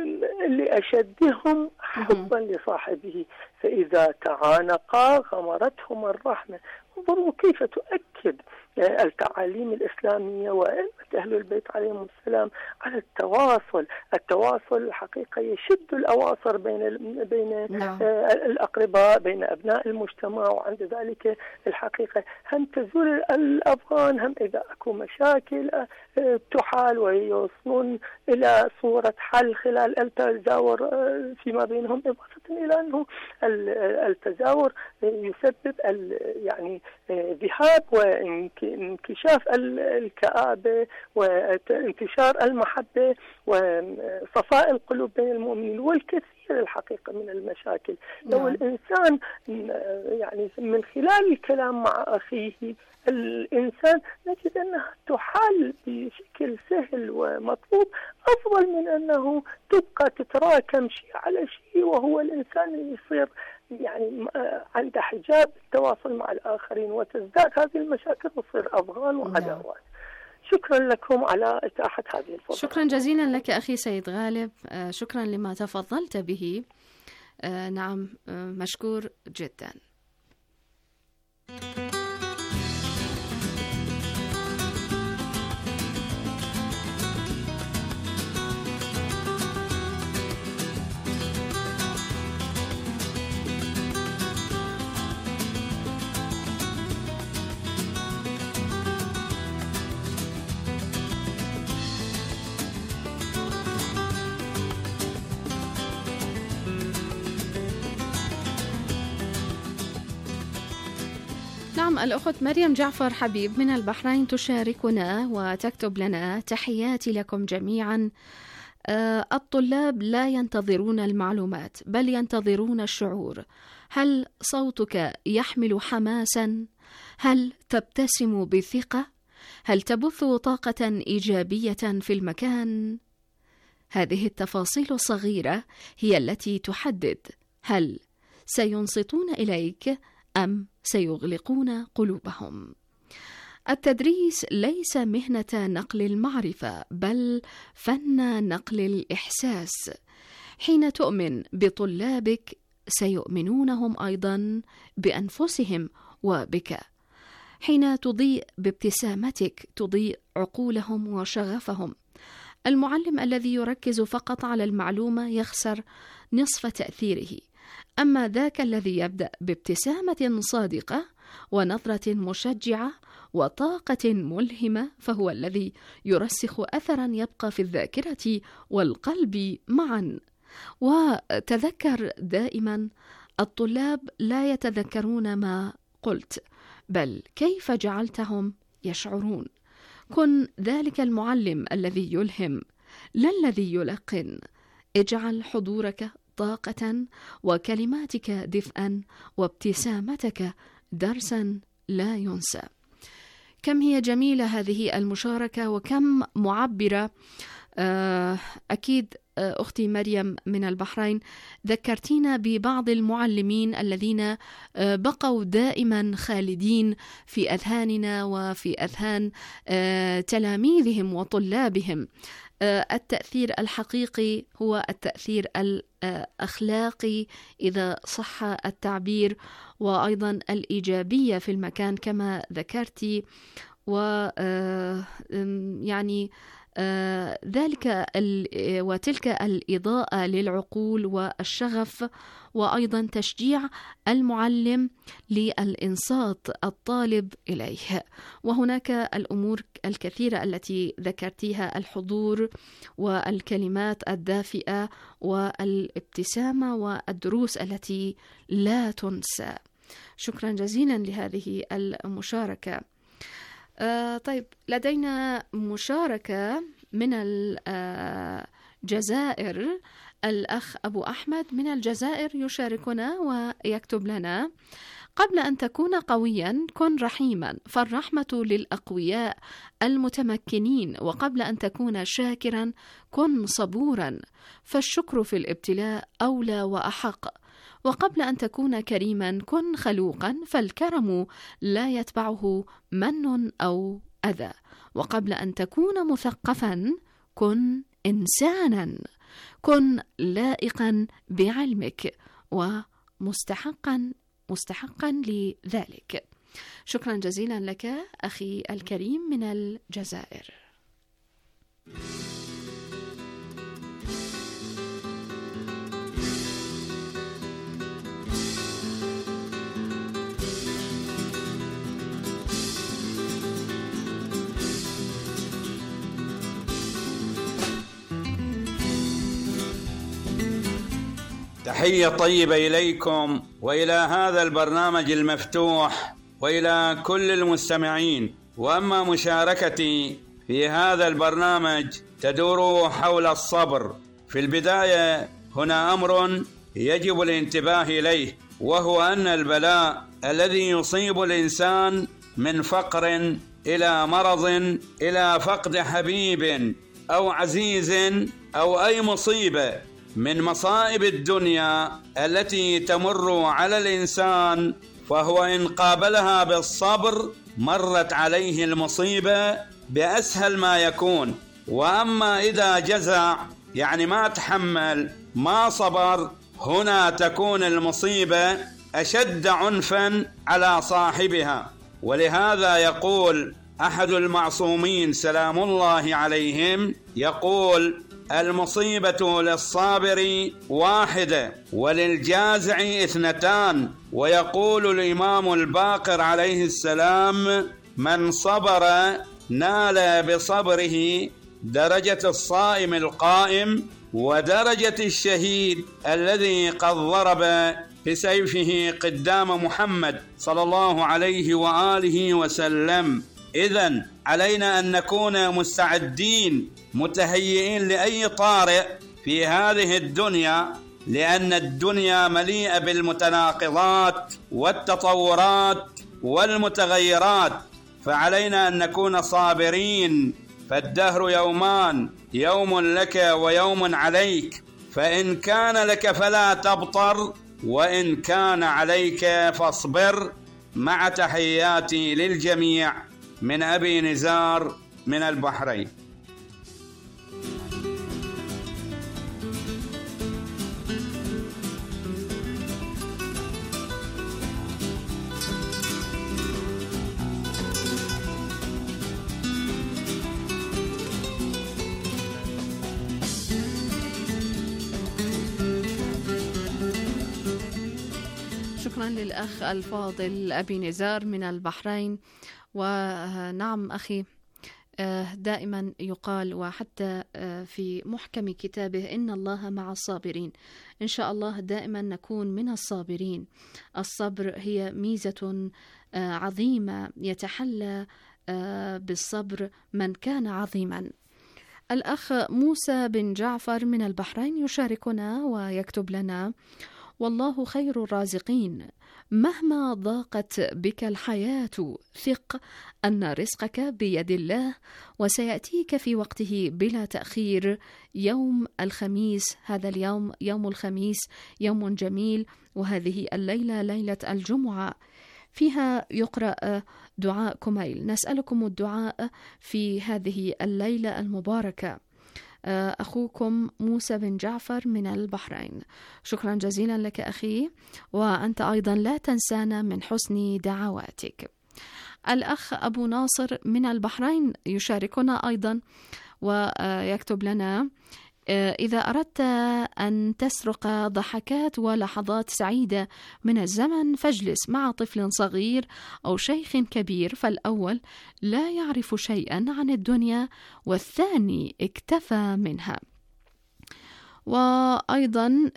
Speaker 12: لأشدهم حبا لصاحبه، فإذا تعانقا غمرتهما الرحمة. انظروا كيف تؤكد التعاليم الإسلامية وأئمة أهل البيت عليهم السلام على التواصل. التواصل الحقيقة يشد الأواصر بين بين نعم. الأقرباء، بين أبناء المجتمع، وعند ذلك الحقيقة هم تزول الأفغان، هم إذا أكو مشاكل تحال ويوصلون إلى صورة حل خلال التزاور فيما بينهم، إضافة إلى أنه التزاور يسبب يعني ذهاب وانكشاف الكآبة وانتشار المحبة وصفاء القلوب بين المؤمنين، والكثير الحقيقة من المشاكل. لو الإنسان يعني من خلال الكلام مع أخيه الإنسان نجد أنها تحل بشكل سهل ومطلوب، أفضل من أنه تبقى تتراكم شيء على شيء، وهو الإنسان يصير يعني عنده حجاب التواصل مع الآخرين، وتزداد هذه المشاكل وتصير أفغان وعداوات. شكرا لكم على إتاحة هذه الفرصة.
Speaker 7: شكرا جزيلا لك أخي سيد غالب، شكرا لما تفضلت به. نعم، مشكور جدا. نعم، الأخت مريم جعفر حبيب من البحرين تشاركنا وتكتب لنا: تحياتي لكم جميعا. الطلاب لا ينتظرون المعلومات بل ينتظرون الشعور. هل صوتك يحمل حماسا؟ هل تبتسم بثقة؟ هل تبث طاقة إيجابية في المكان؟ هذه التفاصيل الصغيرة هي التي تحدد هل سينصتون إليك أم سيغلقون قلوبهم. التدريس ليس مهنة نقل المعرفة بل فن نقل الإحساس. حين تؤمن بطلابك سيؤمنونهم أيضا بأنفسهم وبك. حين تضيء بابتسامتك تضيء عقولهم وشغفهم. المعلم الذي يركز فقط على المعلومة يخسر نصف تأثيره، أما ذاك الذي يبدأ بابتسامة صادقة ونظرة مشجعة وطاقة ملهمة فهو الذي يرسخ أثرا يبقى في الذاكرة والقلب معا. وتذكر دائما، الطلاب لا يتذكرون ما قلت بل كيف جعلتهم يشعرون. كن ذلك المعلم الذي يلهم لا الذي يلقن. اجعل حضورك طاقة وكلماتك دفئا وابتسامتك درسا لا ينسى. كم هي جميلة هذه المشاركة وكم معبرة. أكيد أختي مريم من البحرين ذكرتينا ببعض المعلمين الذين بقوا دائما خالدين في أذهاننا وفي أذهان تلاميذهم وطلابهم. التأثير الحقيقي هو التأثير الأخلاقي إذا صح التعبير، وأيضا الإيجابية في المكان كما ذكرتي. و يعني آه ذلك وتلك الإضاءة للعقول والشغف، وأيضا تشجيع المعلم للإنصات الطالب إليه. وهناك الأمور الكثيرة التي ذكرتيها، الحضور والكلمات الدافئة والابتسامة والدروس التي لا تنسى. شكرا جزيلا لهذه المشاركة. آه طيب، لدينا مشاركة من الجزائر. الأخ أبو أحمد من الجزائر يشاركنا ويكتب لنا: قبل أن تكون قويا كن رحيما، فالرحمة للأقوياء المتمكنين، وقبل أن تكون شاكرا كن صبورا، فالشكر في الابتلاء أولى وأحق، وقبل أن تكون كريما كن خلوقا، فالكرم لا يتبعه من أو أذى، وقبل أن تكون مثقفا كن إنسانا، كن لائقا بعلمك ومستحقا مستحقا لذلك. شكرا جزيلا لك أخي الكريم من الجزائر.
Speaker 13: تحية طيبة إليكم وإلى هذا البرنامج المفتوح وإلى كل المستمعين. وأما مشاركتي في هذا البرنامج تدور حول الصبر. في البداية هنا أمر يجب الانتباه إليه، وهو أن البلاء الذي يصيب الإنسان من فقر إلى مرض إلى فقد حبيب أو عزيز أو أي مصيبة من مصائب الدنيا التي تمر على الإنسان، فهو إن قابلها بالصبر مرت عليه المصيبة بأسهل ما يكون. وأما إذا جزع، يعني ما تحمل ما صبر، هنا تكون المصيبة أشد عنفا على صاحبها. ولهذا يقول أحد المعصومين سلام الله عليهم، يقول: المصيبة للصابر واحدة وللجازع اثنتان. ويقول الإمام الباقر عليه السلام: من صبر نال بصبره درجة الصائم القائم ودرجة الشهيد الذي قد ضرب بسيفه قدام محمد صلى الله عليه وآله وسلم. إذن علينا أن نكون مستعدين متهيئين لأي طارئ في هذه الدنيا، لأن الدنيا مليئة بالمتناقضات والتطورات والمتغيرات، فعلينا أن نكون صابرين. فالدهر يومان، يوم لك ويوم عليك، فإن كان لك فلا تبطر، وإن كان عليك فاصبر. مع تحياتي للجميع من أبي نزار من البحرين.
Speaker 7: شكرا للأخ الفاضل أبي نزار من البحرين. ونعم أخي، دائما يقال وحتى في محكم كتابه: إن الله مع الصابرين. إن شاء الله دائما نكون من الصابرين. الصبر هي ميزة عظيمة يتحلى بالصبر من كان عظيما. الأخ موسى بن جعفر من البحرين يشاركنا ويكتب لنا: والله خير الرازقين، مهما ضاقت بك الحياة ثق أن رزقك بيد الله، وسيأتيك في وقته بلا تأخير. يوم الخميس، هذا اليوم يوم الخميس يوم جميل، وهذه الليلة ليلة الجمعة، فيها يقرأ دعاء كميل. نسألكم الدعاء في هذه الليلة المباركة. أخوكم موسى بن جعفر من البحرين. شكرا جزيلا لك أخي، وأنت أيضا لا تنسانا من حسن دعواتك. الأخ أبو ناصر من البحرين يشاركنا أيضا ويكتب لنا: إذا أردت أن تسرق ضحكات ولحظات سعيدة من الزمن فاجلس مع طفل صغير أو شيخ كبير، فالأول لا يعرف شيئا عن الدنيا والثاني اكتفى منها. وأيضا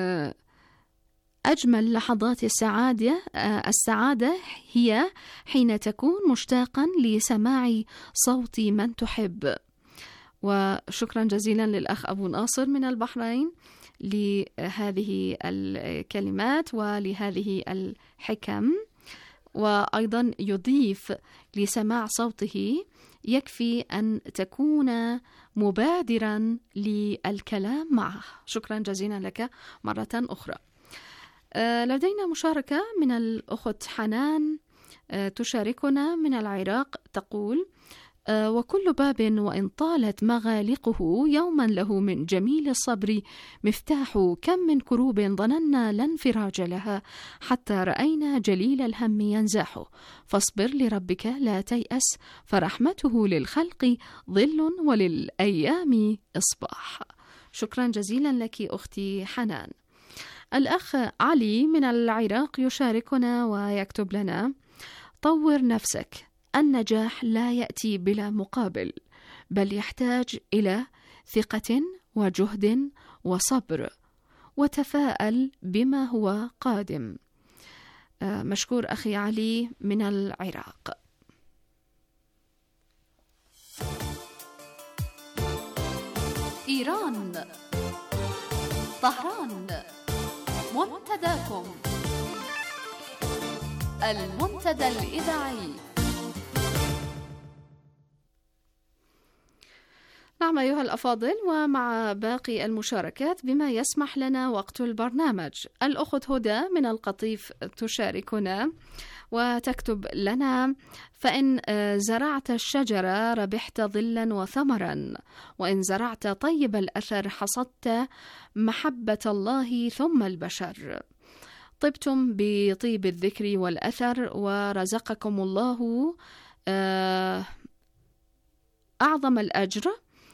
Speaker 7: أجمل لحظات السعادة السعادة هي حين تكون مشتاقا لسماع صوت من تحب. وشكرا جزيلا للأخ أبو ناصر من البحرين لهذه الكلمات ولهذه الحكم. وأيضا يضيف: لسماع صوته يكفي أن تكون مبادرا للكلام معه. شكرا جزيلا لك مرة أخرى. لدينا مشاركة من الأخت حنان تشاركنا من العراق، تقول: وكل باب وإن طالت مغالقه يوما له من جميل الصبر مفتاح، كم من كروب ظننا لا انفراج لها حتى رأينا جليل الهم ينزاح، فاصبر لربك لا تيأس فرحمته للخلق ظل وللأيام إصباح. شكرا جزيلا لك أختي حنان. الأخ علي من العراق يشاركنا ويكتب لنا: طور نفسك، النجاح لا يأتي بلا مقابل، بل يحتاج إلى ثقة وجهد وصبر، وتفاءل بما هو قادم. مشكور أخي علي من العراق.
Speaker 10: إيران، طهران، منتداكم المنتدى الإذاعي.
Speaker 7: نعم أيها الأفاضل، ومع باقي المشاركات بما يسمح لنا وقت البرنامج. الأخت هدى من القطيف تشاركنا وتكتب لنا: فإن زرعت الشجرة ربحت ظلا وثمرا، وإن زرعت طيب الأثر حصدت محبة الله ثم البشر. طبتم بطيب الذكر والأثر، ورزقكم الله أعظم الأجر،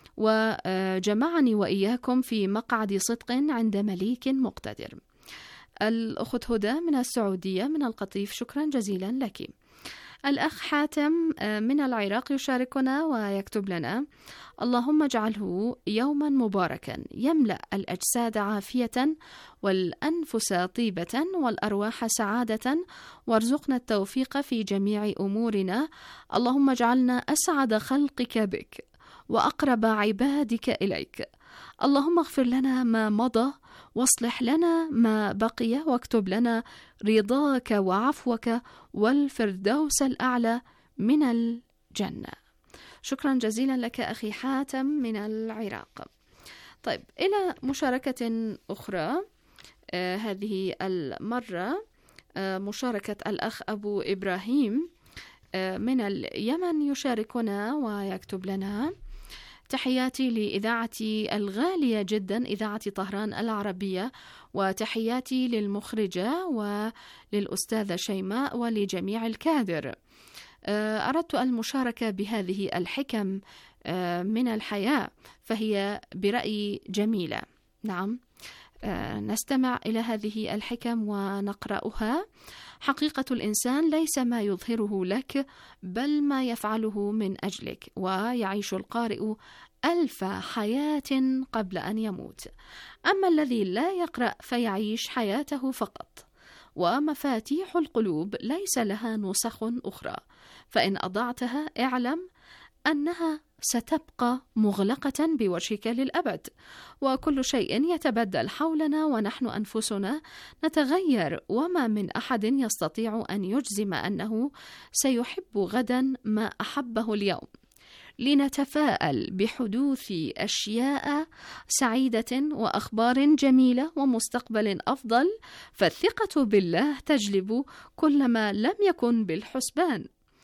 Speaker 7: وجمعني وإياكم في مقعد صدق عند مليك مقتدر. الأخت هدى من السعودية من القطيف، شكرا جزيلا لك. الأخ حاتم من العراق يشاركنا ويكتب لنا: اللهم اجعله يوما مباركا يملأ الأجساد عافية والأنفس طيبة والأرواح سعادة، وارزقنا التوفيق في جميع أمورنا. اللهم اجعلنا أسعد خلقك بك وأقرب عبادك إليك. اللهم اغفر لنا ما مضى واصلح لنا ما بقي، واكتب لنا رضاك وعفوك والفردوس الأعلى من الجنة. شكرا جزيلا لك أخي حاتم من العراق. طيب، إلى مشاركة أخرى. آه هذه المرة آه مشاركة الأخ أبو إبراهيم آه من اليمن يشاركنا ويكتب لنا: تحياتي لإذاعتي الغالية جدا، إذاعة طهران العربية، وتحياتي للمخرجة وللأستاذة شيماء ولجميع الكادر. أردت المشاركة بهذه الحكم من الحياة، فهي برأيي جميلة. نعم، نستمع إلى هذه الحكم ونقرأها. حقيقة الإنسان ليس ما يظهره لك، بل ما يفعله من أجلك، ويعيش القارئ ألف حياة قبل أن يموت، أما الذي لا يقرأ فيعيش حياته فقط. ومفاتيح القلوب ليس لها نسخ أخرى، فإن أضعتها اعلم أنها ستبقى مغلقة بوجهك للأبد، وكل شيء يتبدل حولنا ونحن أنفسنا نتغير، وما من أحد يستطيع أن يجزم أنه سيحب غدا ما أحبه اليوم. لنتفاءل بحدوث أشياء سعيدة وأخبار جميلة ومستقبل أفضل، فالثقة بالله تجلب كل ما لم يكن بالحسبان.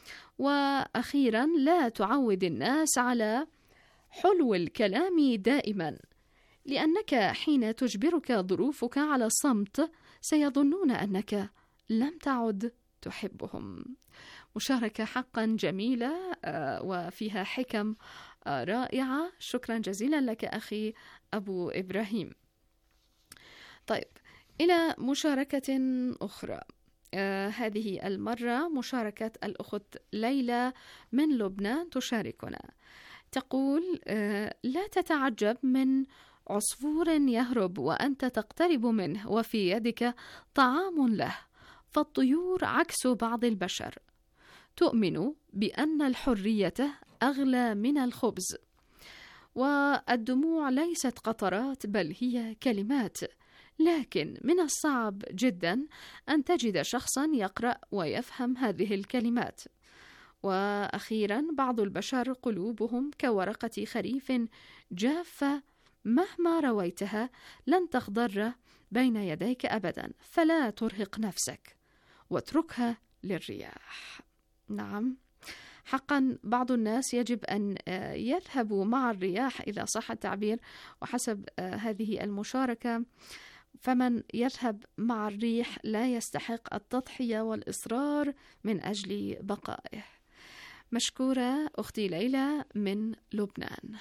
Speaker 7: وأخيرا، لا تعود الناس على حلو الكلام دائما، لأنك حين تجبرك ظروفك على الصمت سيظنون أنك لم تعد تحبهم. مشاركة حقا جميلة وفيها حكم رائعة. شكرا جزيلا لك أخي أبو إبراهيم. طيب، إلى مشاركة أخرى. آه هذه المرة مشاركة الأخت ليلى من لبنان تشاركنا. تقول: آه لا تتعجب من عصفور يهرب وأنت تقترب منه وفي يدك طعام له، فالطيور عكس بعض البشر. تؤمن بأن الحرية أغلى من الخبز، والدموع ليست قطرات بل هي كلمات، لكن من الصعب جدا أن تجد شخصا يقرأ ويفهم هذه الكلمات. وأخيرا، بعض البشر قلوبهم كورقة خريف جافة، مهما رويتها لن تخضر بين يديك أبدا، فلا ترهق نفسك واتركها للرياح. نعم، حقا بعض الناس يجب أن يذهبوا مع الرياح إذا صح التعبير، وحسب هذه المشاركة فمن يذهب مع الريح لا يستحق التضحية والإصرار من أجل بقائه. مشكورة أختي ليلى من لبنان.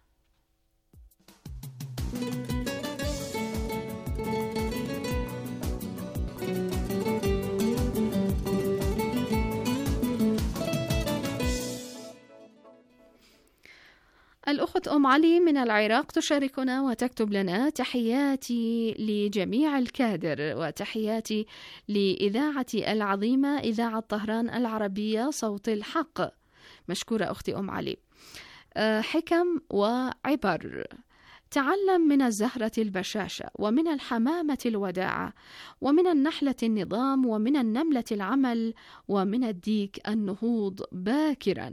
Speaker 7: الأخت أم علي من العراق تشاركنا وتكتب لنا: تحياتي لجميع الكادر وتحياتي لإذاعتي العظيمة إذاعة طهران العربية صوت الحق. مشكورة أختي أم علي. حكم وعبر: تعلم من الزهرة البشاشة، ومن الحمامة الوداعة، ومن النحلة النظام، ومن النملة العمل، ومن الديك النهوض باكرا،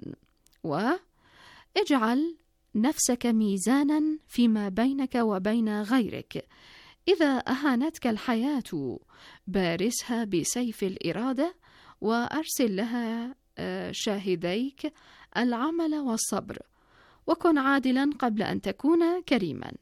Speaker 7: واجعل نفسك ميزانا فيما بينك وبين غيرك. إذا أهانتك الحياة بارسها بسيف الإرادة، وأرسل لها شاهديك العمل والصبر، وكن عادلا قبل أن تكون كريما.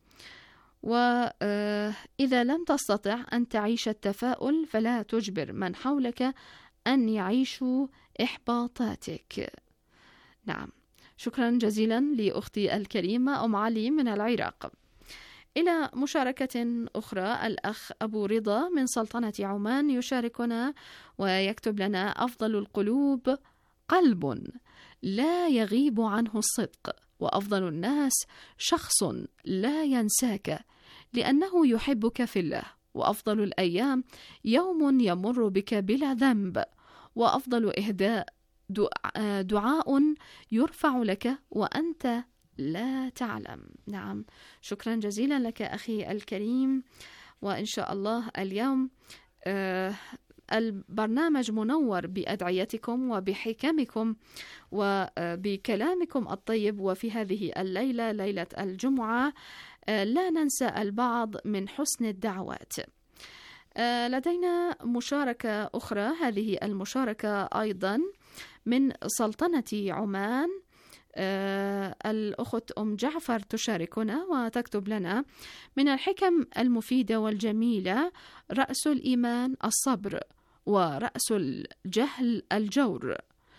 Speaker 7: وإذا لم تستطع أن تعيش التفاؤل فلا تجبر من حولك أن يعيشوا إحباطاتك. نعم، شكرا جزيلا لأختي الكريمة أم علي من العراق. إلى مشاركة أخرى، الأخ أبو رضا من سلطنة عمان يشاركنا ويكتب لنا: أفضل القلوب قلب لا يغيب عنه الصدق، وأفضل الناس شخص لا ينساك لأنه يحبك في الله، وأفضل الأيام يوم يمر بك بلا ذنب، وأفضل إهداء دعاء يرفع لك وأنت لا تعلم. نعم، شكرا جزيلا لك أخي الكريم. وإن شاء الله اليوم آه البرنامج منور بأدعيتكم وبحكمكم وبكلامكم الطيب. وفي هذه الليلة، ليلة الجمعة، آه لا ننسى البعض من حسن الدعوات. آه لدينا مشاركة أخرى، هذه المشاركة أيضا من سلطنة عمان. آه الأخت أم جعفر تشاركنا وتكتب لنا: من الحكم المفيدة والجميلة رأس الإيمان الصبر، ورأس الجهل الجور،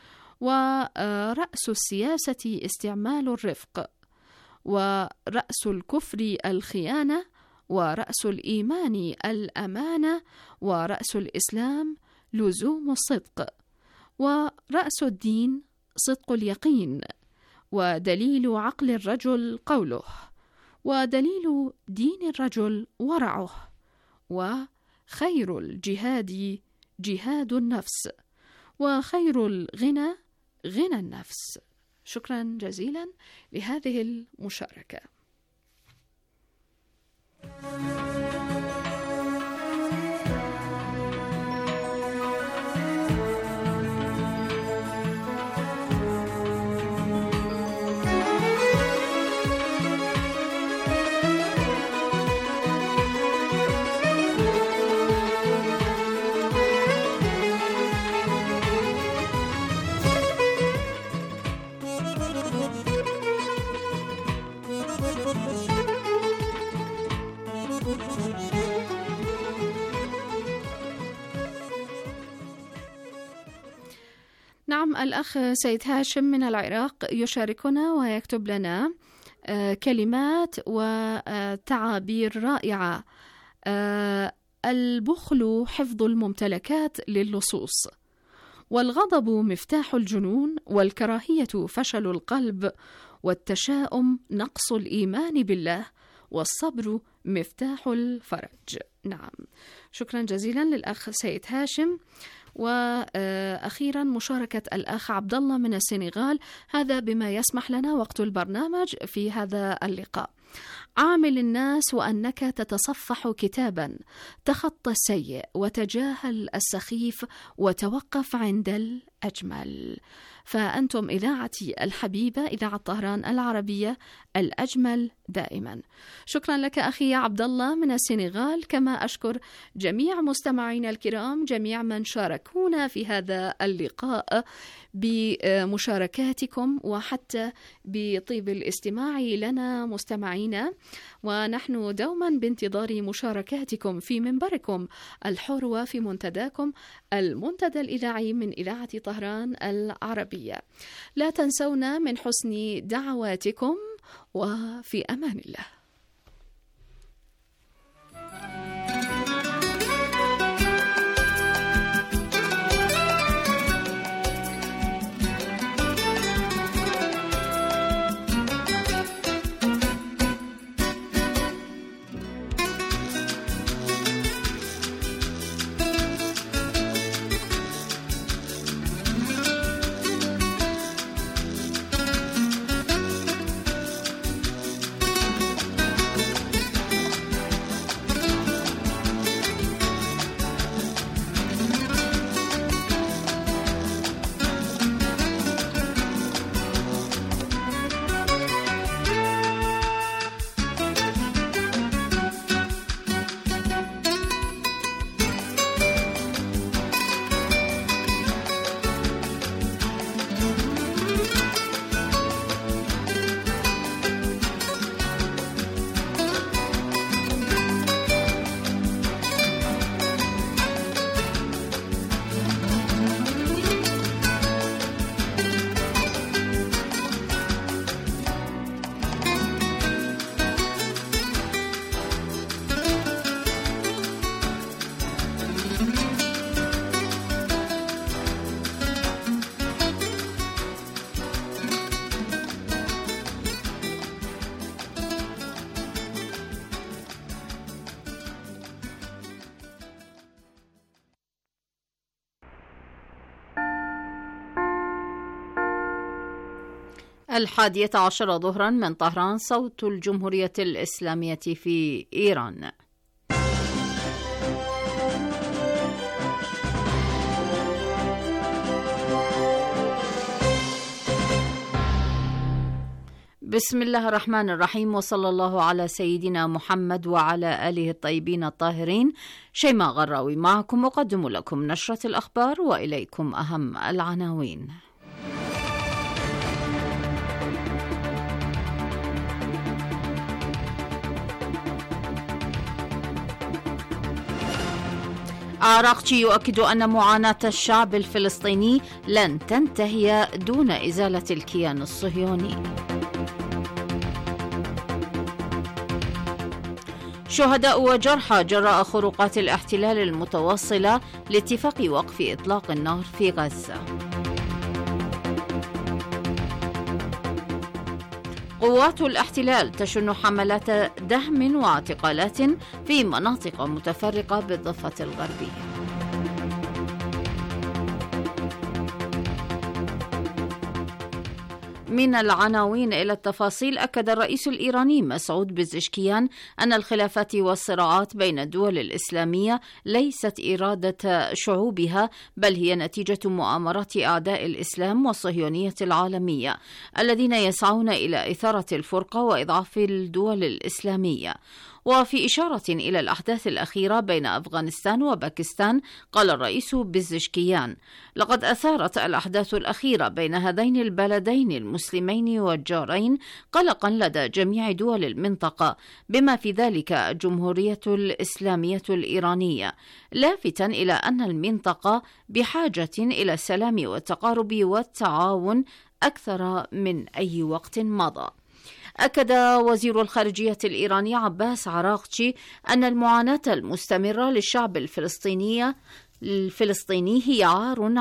Speaker 7: ورأس السياسة استعمال الرفق، ورأس الكفر الخيانة، ورأس الإيمان الأمانة، ورأس الإسلام لزوم الصدق، ورأس الدين صدق اليقين، ودليل عقل الرجل قوله، ودليل دين الرجل ورعه، وخير الجهاد جهاد النفس، وخير الغنى غنى النفس. شكرا جزيلا لهذه المشاركة.
Speaker 14: Thank you.
Speaker 7: نعم، الأخ سيد هاشم من العراق يشاركنا ويكتب لنا كلمات وتعابير رائعة. البخل حفظ الممتلكات للصوص، والغضب مفتاح الجنون، والكراهية فشل القلب، والتشاؤم نقص الإيمان بالله، والصبر مفتاح الفرج. نعم، شكرا جزيلا للأخ سيد هاشم. وأخيرا مشاركة الأخ عبد الله من السنغال، هذا بما يسمح لنا وقت البرنامج في هذا اللقاء. عامل الناس وأنك تتصفح كتابا، تخطى السيء وتجاهل السخيف وتوقف عند الأجمل. فأنتم إذاعتي الحبيبة، إذاعة طهران العربية، الأجمل دائما. شكرا لك أخي عبد الله من السنغال، كما أشكر جميع مستمعينا الكرام، جميع من شاركونا في هذا اللقاء بمشاركاتكم وحتى بطيب الاستماع لنا مستمعينا. ونحن دوما بانتظار مشاركاتكم في منبركم الحر وفي منتداكم، المنتدى الإذاعي من إذاعة طهران العربية. لا تنسونا من حسن دعواتكم، وفي أمان الله.
Speaker 1: الحادية عشر ظهرا من طهران، صوت الجمهورية الإسلامية في إيران. بسم الله الرحمن الرحيم، وصلى الله على سيدنا محمد وعلى آله الطيبين الطاهرين. شيماء غراوي معكم، أقدم لكم نشرة الأخبار وإليكم أهم العناوين. عراقجي يؤكد أن معاناة الشعب الفلسطيني لن تنتهي دون إزالة الكيان الصهيوني. شهداء وجرحى جراء خروقات الاحتلال المتواصلة لاتفاق وقف إطلاق النار في غزة. قوات الاحتلال تشن حملات دهم واعتقالات في مناطق متفرقة بالضفة الغربية. من العناوين إلى التفاصيل، أكد الرئيس الإيراني مسعود بزشكيان أن الخلافات والصراعات بين الدول الإسلامية ليست إرادة شعوبها، بل هي نتيجة مؤامرات أعداء الإسلام والصهيونية العالمية الذين يسعون إلى إثارة الفرقة وإضعاف الدول الإسلامية. وفي إشارة إلى الأحداث الأخيرة بين أفغانستان وباكستان قال الرئيس بزشكيان: لقد أثارت الأحداث الأخيرة بين هذين البلدين المسلمين والجارين قلقا لدى جميع دول المنطقة بما في ذلك الجمهورية الإسلامية الإيرانية، لافتا إلى أن المنطقة بحاجة إلى السلام والتقارب والتعاون أكثر من أي وقت مضى. أكد وزير الخارجية الإيراني عباس عراقچي أن المعاناة المستمرة للشعب الفلسطيني الفلسطيني هي عار